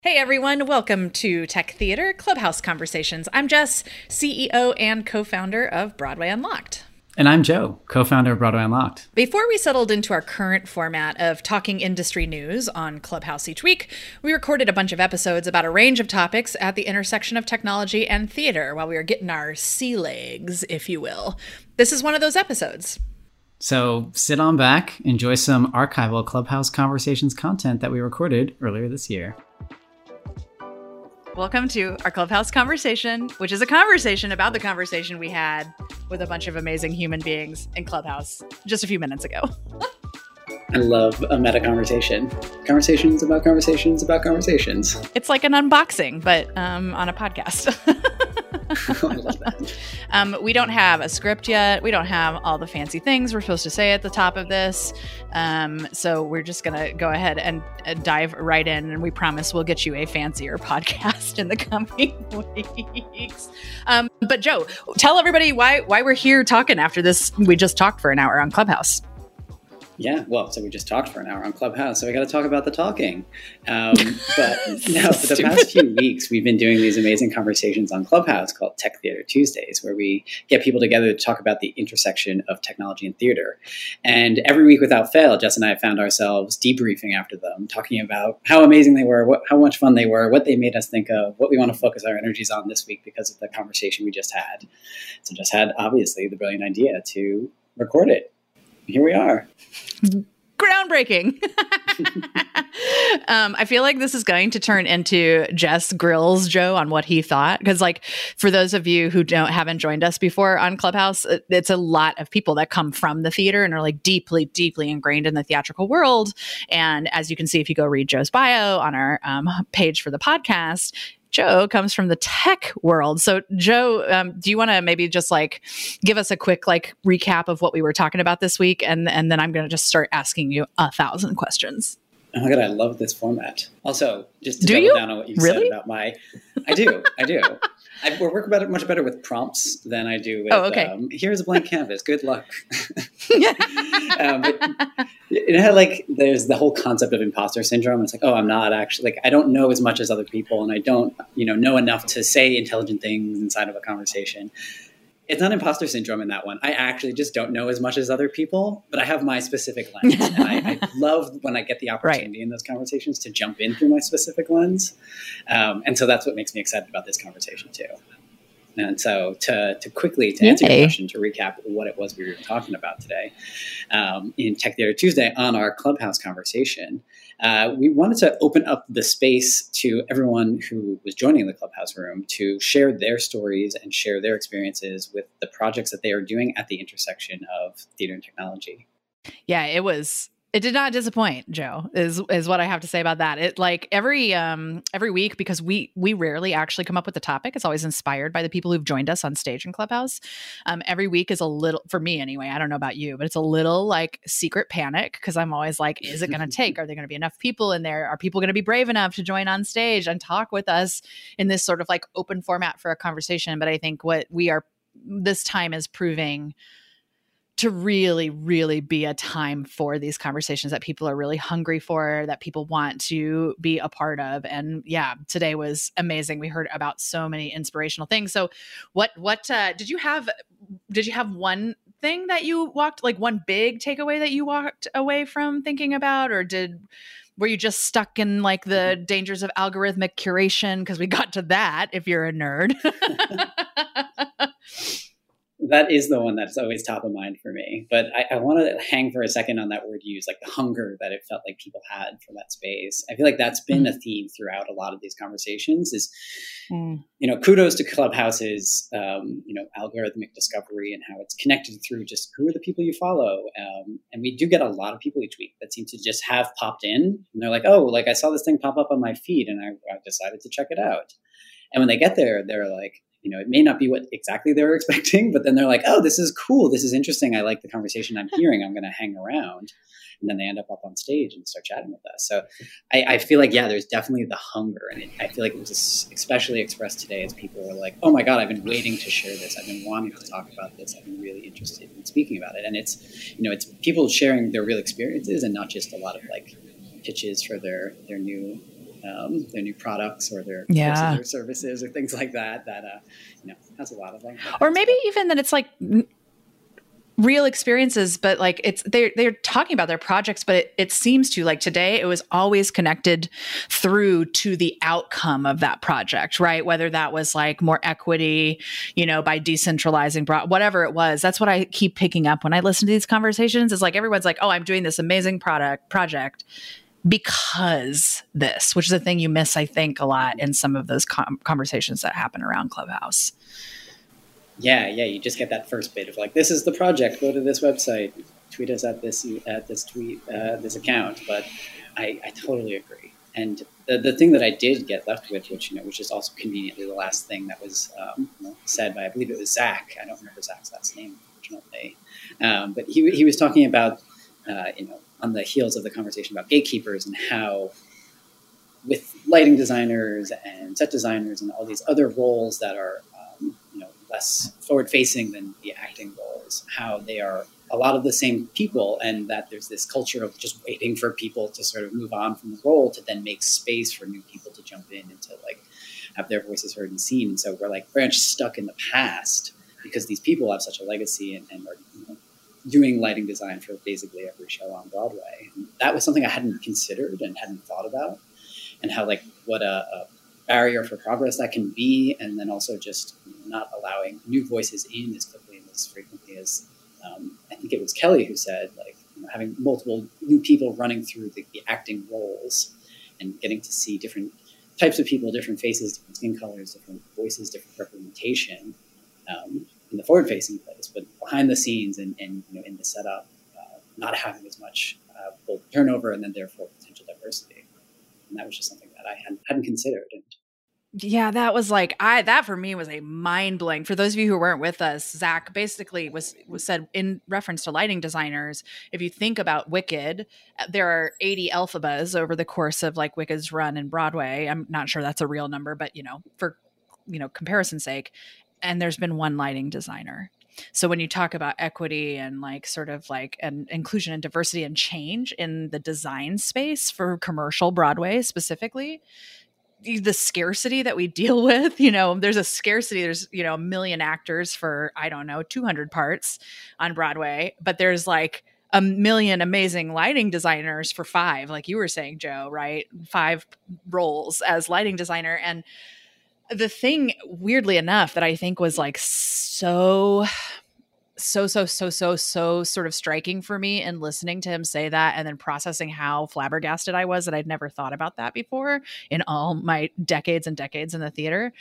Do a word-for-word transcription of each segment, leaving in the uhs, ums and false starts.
Hey everyone, welcome to Tech Theater Clubhouse Conversations. I'm Jess, C E O and co-founder of Broadway Unlocked. And I'm Joe, co-founder of Broadway Unlocked. Before we settled into our current format of talking industry news on Clubhouse each week, we recorded a bunch of episodes about a range of topics at the intersection of technology and theater while we were getting our sea legs, if you will. This is one of those episodes. So sit on back, enjoy some archival Clubhouse Conversations content that we recorded earlier this year. Welcome to our Clubhouse Conversation, which is a conversation about the conversation we had with a bunch of amazing human beings in Clubhouse just a few minutes ago. I love a meta conversation. Conversations about conversations about conversations. It's like an unboxing, but um, on a podcast. Oh, I love that. Um, we don't have a script yet. We don't have all the fancy things we're supposed to say at the top of this. Um, so we're just going to go ahead and uh, dive right in. And we promise we'll get you a fancier podcast in the coming weeks. Um, but Joe, tell everybody why why we're here talking after this. We just talked for an hour on Clubhouse. Yeah, well, so we just talked for an hour on Clubhouse, so we got to talk about the talking. Um, but no, for the past few weeks, we've been doing these amazing conversations on Clubhouse called Tech Theater Tuesdays, where we get people together to talk about the intersection of technology and theater. And every week without fail, Jess and I found ourselves debriefing after them, talking about how amazing they were, what, how much fun they were, what they made us think of, what we want to focus our energies on this week because of the conversation we just had. So just had, obviously, the brilliant idea to record it. Here we are. Groundbreaking. um, I feel like this is going to turn into Jess grills Joe on what he thought. Because like for those of you who don't haven't joined us before on Clubhouse, it's a lot of people that come from the theater and are like deeply, deeply ingrained in the theatrical world. And as you can see, if you go read Joe's bio on our um, page for the podcast, Joe comes from the tech world. So Joe, um, do you want to maybe just like give us a quick like recap of what we were talking about this week? And, and then I'm going to just start asking you a thousand questions. Oh my God, I love this format. Also, just to do double you? down on what you really? said about my, I do, I do. I work better, much better with prompts than I do with, oh, okay. um, here's a blank canvas, good luck. um, but, you know, like there's the whole concept of imposter syndrome. It's like, oh, I'm not actually, like, I don't know as much as other people and I don't, you know, know enough to say intelligent things inside of a conversation. It's not imposter syndrome in that one. I actually just don't know as much as other people, but I have my specific lens. And I, I love when I get the opportunity right. in those conversations to jump in through my specific lens. Um, and so that's what makes me excited about this conversation too. And so to, to quickly, to answer Yay. your question, to recap what it was we were talking about today, um, in Tech Theater Tuesday on our Clubhouse conversation, uh, we wanted to open up the space to everyone who was joining the Clubhouse room to share their stories and share their experiences with the projects that they are doing at the intersection of theater and technology. Yeah, it was... It did not disappoint, Joe, is is what I have to say about that. It like every um, every week, because we we rarely actually come up with the topic. It's always inspired by the people who've joined us on stage in Clubhouse. Um, every week is a little, for me anyway, I don't know about you, but it's a little like secret panic because I'm always like, is it going to take? Are there going to be enough people in there? Are people going to be brave enough to join on stage and talk with us in this sort of like open format for a conversation? But I think what we are, this time is proving to really, really be a time for these conversations that people are really hungry for, that people want to be a part of. And yeah, today was amazing. We heard about so many inspirational things. So what, what, uh, did you have, did you have one thing that you walked, like one big takeaway that you walked away from thinking about, or did, were you just stuck in like the dangers of algorithmic curation? Because we got to that if you're a nerd. That is the one that's always top of mind for me. But I, I want to hang for a second on that word you used, like the hunger that it felt like people had for that space. I feel like that's been mm. a theme throughout a lot of these conversations is, mm. you know, kudos to Clubhouse's, um, you know, algorithmic discovery and how it's connected through just who are the people you follow. Um, and we do get a lot of people each week that seem to just have popped in and they're like, oh, like I saw this thing pop up on my feed and I, I decided to check it out. And when they get there, they're like, you know, it may not be what exactly they were expecting, but then they're like, oh, this is cool. This is interesting. I like the conversation I'm hearing. I'm going to hang around. And then they end up up on stage and start chatting with us. So I, I feel like, yeah, there's definitely the hunger. And it, I feel like it was especially expressed today as people were like, oh my God, I've been waiting to share this. I've been wanting to talk about this. I've been really interested in speaking about it. And it's, you know, it's people sharing their real experiences and not just a lot of like pitches for their, their new um, their new products or their yeah. courses or services or things like that, that, uh, you know, has a lot of like, or maybe even that it's like real experiences, but like it's they're they're talking about their projects, but it, it seems to like today it was always connected through to the outcome of that project, right? Whether that was like more equity, you know, by decentralizing, whatever it was. That's what I keep picking up when I listen to these conversations. Is like everyone's like, oh, I'm doing this amazing product project because this, which is a thing you miss, I think, a lot in some of those com- conversations that happen around Clubhouse. Yeah, yeah, you just get that first bit of like, this is the project. Go to this website, tweet us at this at this tweet uh, this account. But I, I totally agree. And the the thing that I did get left with, which you know, which is also conveniently the last thing that was um, you know, said by, I believe it was Zach. I don't remember Zach's last name, unfortunately. Um, but he he was talking about uh, you know on the heels of the conversation about gatekeepers and how with lighting designers and set designers and all these other roles that are um, you know. less forward-facing than the acting roles, how they are a lot of the same people, and that there's this culture of just waiting for people to sort of move on from the role to then make space for new people to jump in and to like have their voices heard and seen. And so we're like very much stuck in the past because these people have such a legacy and, and are you know, doing lighting design for basically every show on Broadway. And that was something I hadn't considered and hadn't thought about, and how like what a, a barrier for progress that can be, and then also just not allowing new voices in as quickly and as frequently as um, I think it was Kelly who said, like you know, having multiple new people running through the, the acting roles and getting to see different types of people, different faces, different skin colors, different voices, different representation um, in the forward-facing place, but behind the scenes and, and you know in the setup, uh, not having as much uh, both turnover and then therefore potential diversity. And that was just something that I hadn't, hadn't considered. And yeah, that was like I that for me was a mind blowing. For those of you who weren't with us, Zach basically was was said in reference to lighting designers. If you think about Wicked, there are eighty Elphabas over the course of like Wicked's run in Broadway. I'm not sure that's a real number, but you know, for you know, comparison's sake, and there's been one lighting designer. So when you talk about equity and like sort of like an inclusion and diversity and change in the design space for commercial Broadway specifically, the scarcity that we deal with, you know, there's a scarcity, there's, you know, a million actors for, I don't know, two hundred parts on Broadway, but there's like a million amazing lighting designers for five, like you were saying, Joe, right? Five roles as lighting designer. And the thing, weirdly enough, that I think was like so so, so, so, so, so sort of striking for me and listening to him say that and then processing how flabbergasted I was that I'd never thought about that before in all my decades and decades in the theater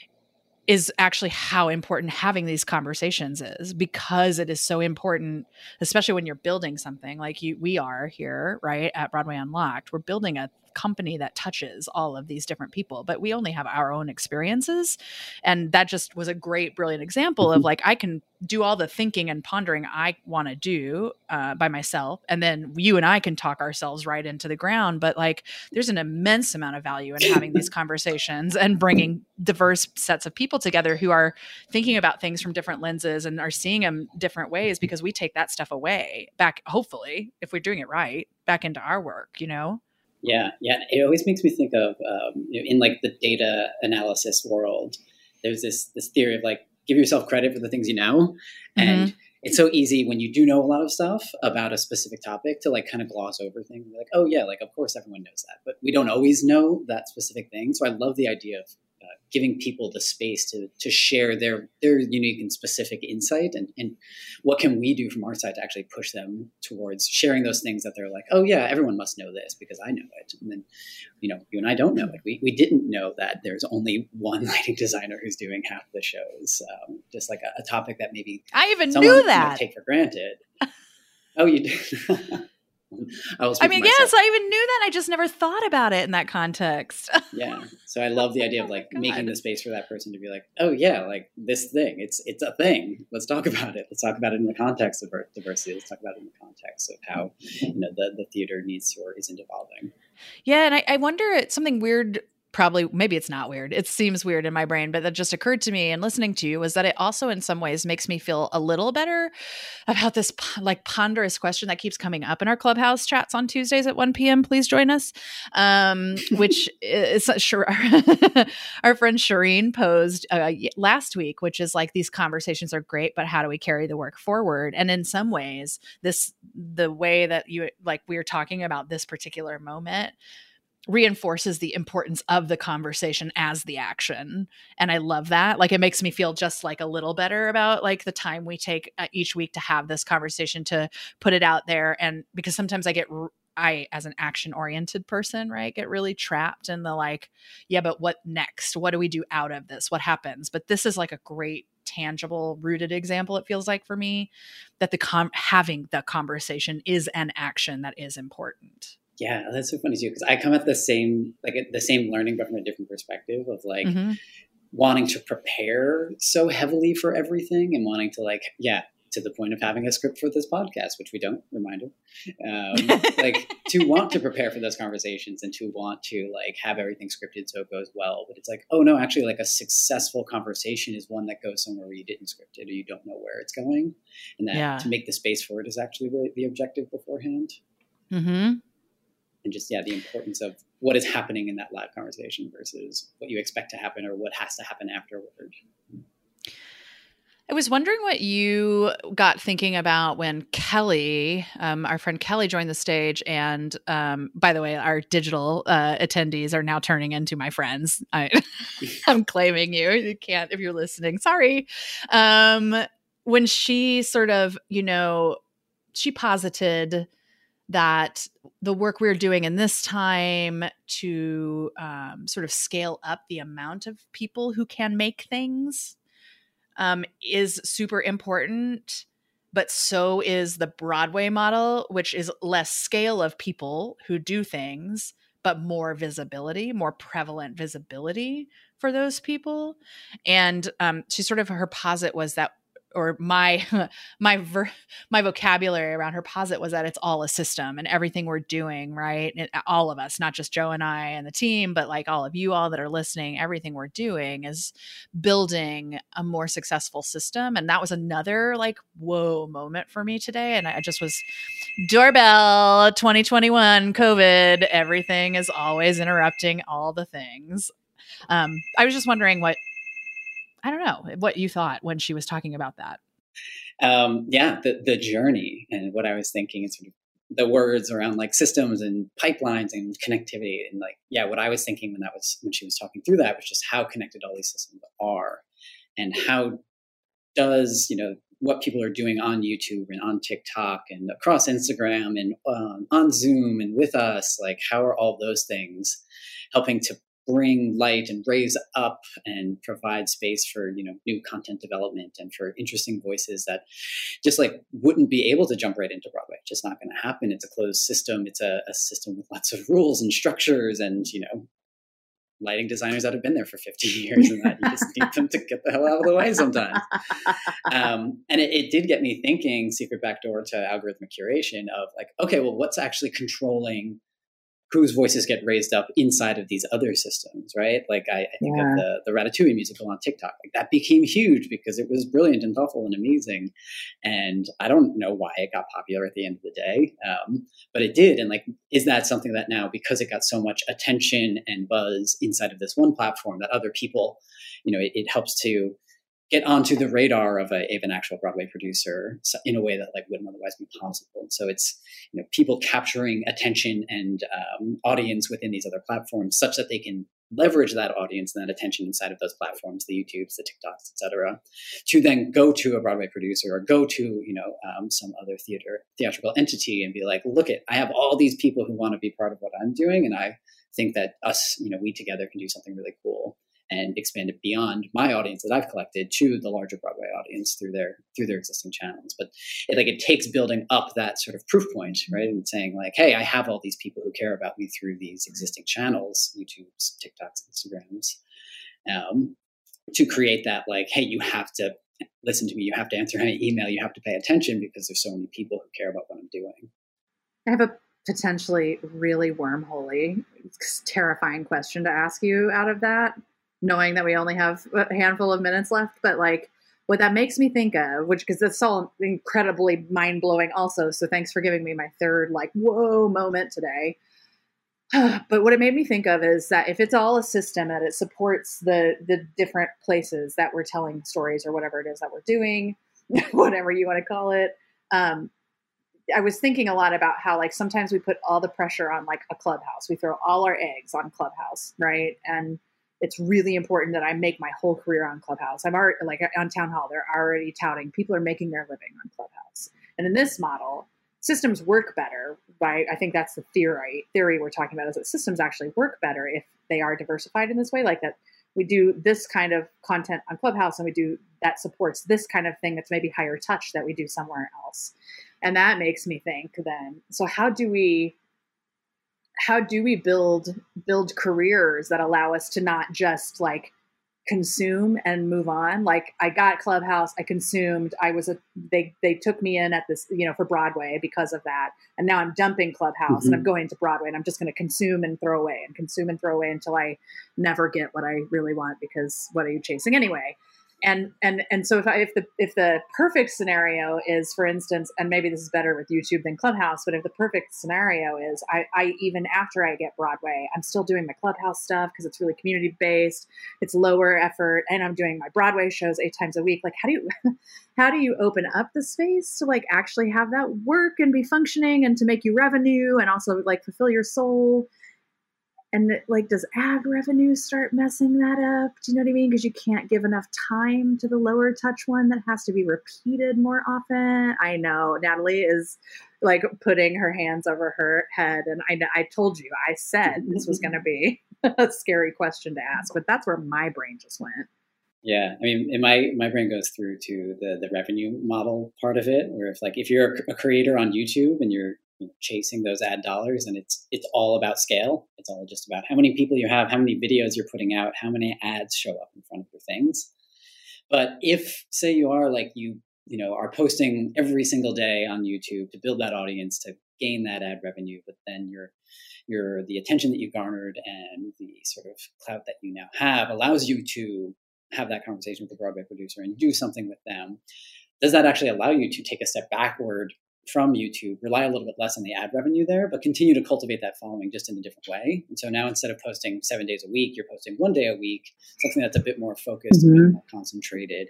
is actually how important having these conversations is, because it is so important, especially when you're building something like you, we are here, right, at Broadway Unlocked. We're building a company that touches all of these different people, but we only have our own experiences. And that just was a great, brilliant example of like, I can do all the thinking and pondering I want to do uh, by myself. And then you and I can talk ourselves right into the ground. But like, there's an immense amount of value in having these conversations and bringing diverse sets of people together who are thinking about things from different lenses and are seeing them different ways, because we take that stuff away back, hopefully, if we're doing it right, back into our work, you know? Yeah, yeah. It always makes me think of um, you know, in like the data analysis world, there's this this theory of like, give yourself credit for the things you know. Mm-hmm. And it's so easy when you do know a lot of stuff about a specific topic to like kind of gloss over things. Like, oh yeah, like of course everyone knows that, but we don't always know that specific thing. So I love the idea of uh, giving people the space to to share their their unique and specific insight, and, and what can we do from our side to actually push them towards sharing those things that they're like, oh yeah, everyone must know this because I know it. And then, you know, you and I don't know it. We, we didn't know that there's only one lighting designer who's doing half the shows. Um, just like a, a topic that maybe I even knew that might take for granted. Oh, you did. I, I mean, yes, I even knew that. I just never thought about it in that context. Yeah. So I love the idea of like oh making the space for that person to be like, oh yeah, like this thing, it's, it's a thing. Let's talk about it. Let's talk about it in the context of diversity. Let's talk about it in the context of how, you know, the, the theater needs or isn't evolving. Yeah. And I, I wonder, it's something weird probably, maybe it's not weird. It seems weird in my brain, but that just occurred to me and listening to you was that it also in some ways makes me feel a little better about this like ponderous question that keeps coming up in our Clubhouse chats on Tuesdays at one p.m. Please join us. Um, which is sure our friend Shireen posed uh, last week, which is like, these conversations are great, but how do we carry the work forward? And in some ways, this, the way that you, like we were talking about this particular moment reinforces the importance of the conversation as the action. And I love that. Like, it makes me feel just like a little better about like the time we take uh, each week to have this conversation, to put it out there. And because sometimes I get, I, as an action oriented person, right, get really trapped in the like, yeah, but what next? What do we do out of this? What happens? But this is like a great tangible rooted example. It feels like for me that the com- having the conversation is an action that is important. Yeah, that's so funny too, because I come at the same, like the same learning, but from a different perspective of like mm-hmm. wanting to prepare so heavily for everything and wanting to like, yeah, to the point of having a script for this podcast, which we don't, reminder, um, like to want to prepare for those conversations and to want to like have everything scripted so it goes well. But it's like, oh no, actually like a successful conversation is one that goes somewhere where you didn't script it or you don't know where it's going. And that yeah. to make the space for it is actually the, the objective beforehand. Mm-hmm. And just, yeah, the importance of what is happening in that live conversation versus what you expect to happen or what has to happen afterward. I was wondering what you got thinking about when Kelly, um, our friend Kelly, joined the stage. And um, by the way, our digital uh, attendees are now turning into my friends. I, I'm claiming you. You can't if you're listening. Sorry. Um, when she sort of, you know, she posited that the work we're doing in this time to um, sort of scale up the amount of people who can make things um, is super important, but so is the Broadway model, which is less scale of people who do things, but more visibility, more prevalent visibility for those people. And um, she sort of, her posit was that, or my my ver- my vocabulary around her posit was that it's all a system and everything we're doing, right? And all of us, not just Joe and I and the team, but like all of you all that are listening, everything we're doing is building a more successful system. And that was another like, whoa moment for me today. And I just was doorbell twenty twenty-one, COVID, everything is always interrupting all the things. Um, I was just wondering what, I don't know what you thought when she was talking about that. Um, yeah, the, the journey and what I was thinking is sort of the words around like systems and pipelines and connectivity. And like, yeah, what I was thinking when that was, when she was talking through that was just how connected all these systems are and how does, you know, what people are doing on YouTube and on TikTok and across Instagram and um, on Zoom and with us, like how are all those things helping to bring light and raise up and provide space for, you know, new content development and for interesting voices that just like wouldn't be able to jump right into Broadway. It's just not going to happen. It's a closed system. It's a, a system with lots of rules and structures and, you know, lighting designers that have been there for fifty years and that you just need them to get the hell out of the way sometimes. Um, and it, it did get me thinking, secret backdoor to algorithmic curation of like, okay, well, what's actually controlling whose voices get raised up inside of these other systems, right? Like I, I think yeah. of the, the Ratatouille musical on TikTok. Like that became huge because it was brilliant and thoughtful and amazing. And I don't know why it got popular at the end of the day, um, but it did. And like, is that something that now, because it got so much attention and buzz inside of this one platform, that other people, you know, it, it helps to get onto the radar of, a, of an actual Broadway producer in a way that like wouldn't otherwise be possible. And so it's, you know, people capturing attention and um, audience within these other platforms such that they can leverage that audience and that attention inside of those platforms, the YouTubes, the TikToks, et cetera, to then go to a Broadway producer or go to, you know, um, some other theater, theatrical entity and be like, look it, I have all these people who want to be part of what I'm doing. And I think that us, you know, we together can do something really cool and expand it beyond my audience that I've collected to the larger Broadway audience through their through their existing channels. But it, like it takes building up that sort of proof point, right? And saying like, hey, I have all these people who care about me through these existing channels, YouTubes, TikToks, Instagrams, um, to create that like, hey, you have to listen to me, you have to answer any email, you have to pay attention because there's so many people who care about what I'm doing. I have a potentially really wormholey, terrifying question to ask you out of that, knowing that we only have a handful of minutes left. But like, what that makes me think of, which, because it's all incredibly mind blowing also. So thanks for giving me my third, like, whoa moment today. But what it made me think of is that if it's all a system that it supports the the different places that we're telling stories or whatever it is that we're doing, whatever you want to call it. Um, I was thinking a lot about how like sometimes we put all the pressure on like a Clubhouse. We throw all our eggs on Clubhouse, right? And it's really important that I make my whole career on Clubhouse. I'm already like on Town Hall. They're already touting people are making their living on Clubhouse. And in this model, systems work better by, I think that's the theory theory we're talking about, is that systems actually work better if they are diversified in this way, like that we do this kind of content on Clubhouse and we do that supports this kind of thing that's maybe higher touch that we do somewhere else. And that makes me think then, so how do we, how do we build, build careers that allow us to not just like consume and move on? Like I got Clubhouse, I consumed, I was a, they, they took me in at this, you know, for Broadway because of that. And now I'm dumping Clubhouse mm-hmm. and I'm going to Broadway and I'm just going to consume and throw away and consume and throw away until I never get what I really want, because what are you chasing anyway? And, and, and so if I, if the, if the perfect scenario is, for instance, and maybe this is better with YouTube than Clubhouse, but if the perfect scenario is I, I, even after I get Broadway, I'm still doing my Clubhouse stuff because it's really community based, it's lower effort, and I'm doing my Broadway shows eight times a week. Like, how do you, how do you open up the space to like actually have that work and be functioning and to make you revenue and also like fulfill your soul? And like, does ad revenue start messing that up? Do you know what I mean? Because you can't give enough time to the lower touch one that has to be repeated more often. I know Natalie is like putting her hands over her head. And I, I told you, I said this was going to be a scary question to ask, but that's where my brain just went. Yeah, I mean, and my my brain goes through to the the revenue model part of it, where if like if you're a creator on YouTube and you're you know, chasing those ad dollars, and it's it's all about scale. It's all just about how many people you have, how many videos you're putting out, how many ads show up in front of your things. But if say you are like you you know are posting every single day on YouTube to build that audience to gain that ad revenue, but then your your the attention that you garnered and the sort of clout that you now have allows you to have that conversation with the Broadway producer and do something with them. Does that actually allow you to take a step backward from YouTube, rely a little bit less on the ad revenue there, but continue to cultivate that following just in a different way? And so now instead of posting seven days a week, you're posting one day a week, something that's a bit more focused, mm-hmm. a bit more concentrated,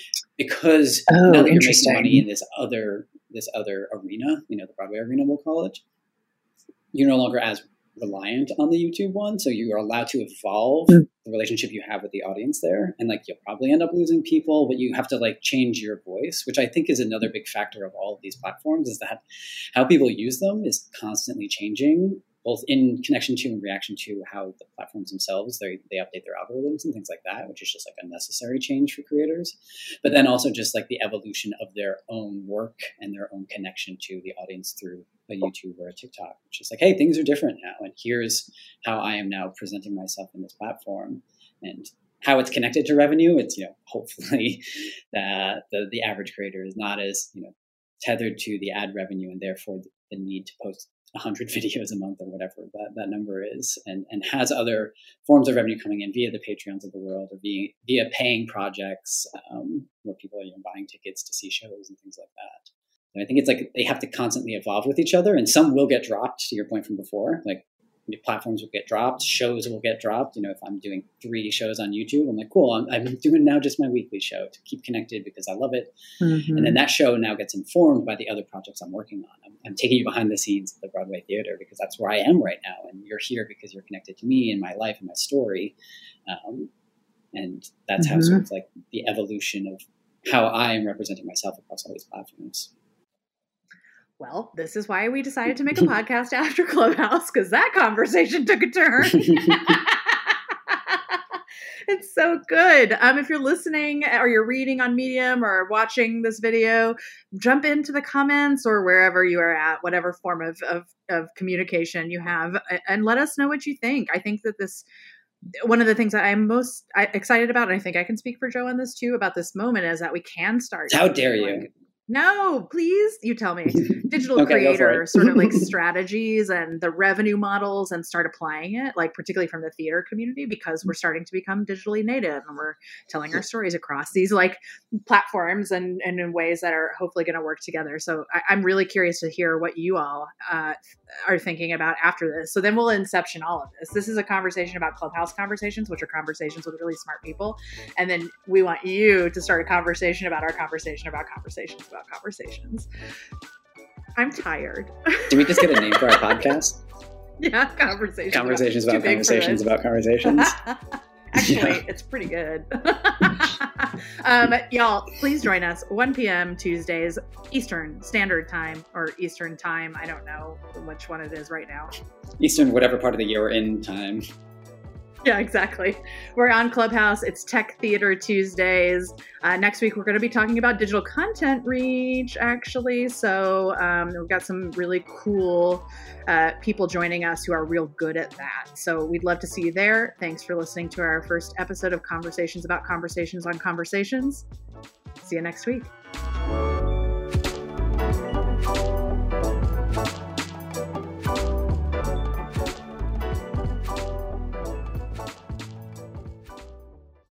because oh, now that you're making money in this other this other arena, you know, the Broadway arena, we'll call it, you're no longer as reliant on the YouTube one. So you are allowed to evolve mm. the relationship you have with the audience there. And like, you'll probably end up losing people, but you have to like change your voice, which I think is another big factor of all of these platforms, is that how people use them is constantly changing, both in connection to and reaction to how the platforms themselves, they, they update their algorithms and things like that, which is just like a necessary change for creators. But then also just like the evolution of their own work and their own connection to the audience through a YouTube or a TikTok, which is like, hey, things are different now. And here's how I am now presenting myself in this platform. And how it's connected to revenue, it's, you know, hopefully that the, the average creator is not as, you know, tethered to the ad revenue and therefore the, the need to post one hundred videos a month or whatever that, that number is, and, and has other forms of revenue coming in via the Patreons of the world or via, via paying projects um, where people are, you know, buying tickets to see shows and things like that. And I think it's like they have to constantly evolve with each other, and some will get dropped, to your point from before. Like platforms will get dropped, shows will get dropped. You know, if I'm doing three shows on YouTube, I'm like, cool, I'm, I'm doing now just my weekly show to keep connected because I love it. Mm-hmm. And then that show now gets informed by the other projects I'm working on. I'm, I'm taking you behind the scenes at the Broadway Theater because that's where I am right now. And you're here because you're connected to me and my life and my story. Um, and that's mm-hmm. how sort of like the evolution of how I am representing myself across all these platforms. Well, this is why we decided to make a podcast after Clubhouse, because that conversation took a turn. It's so good. Um, if you're listening or you're reading on Medium or watching this video, jump into the comments or wherever you are at, whatever form of, of, of communication you have, and let us know what you think. I think that this, one of the things that I'm most excited about, and I think I can speak for Joe on this too, about this moment, is that we can start. How dare you? Like, No, please. You tell me. Digital Okay, creator sort of like strategies and the revenue models, and start applying it, like particularly from the theater community, because we're starting to become digitally native and we're telling our stories across these like platforms and, and in ways that are hopefully going to work together. So I, I'm really curious to hear what you all uh, are thinking about after this. So then we'll inception all of this. This is a conversation about Clubhouse conversations, which are conversations with really smart people. And then we want you to start a conversation about our conversation about conversations about conversations. I'm tired. Did we just get a name for our podcast? Yeah, conversations. Conversations about, about conversations about conversations. Actually, yeah. It's pretty good. um, y'all, please join us one p.m. Tuesdays, Eastern Standard Time, or Eastern Time. I don't know which one it is right now. Eastern, whatever part of the year we're in time. Yeah, exactly. We're on Clubhouse. It's Tech Theater Tuesdays. Uh, next week, we're going to be talking about digital content reach, actually. So um, we've got some really cool uh, people joining us who are real good at that. So we'd love to see you there. Thanks for listening to our first episode of Conversations About Conversations on Conversations. See you next week.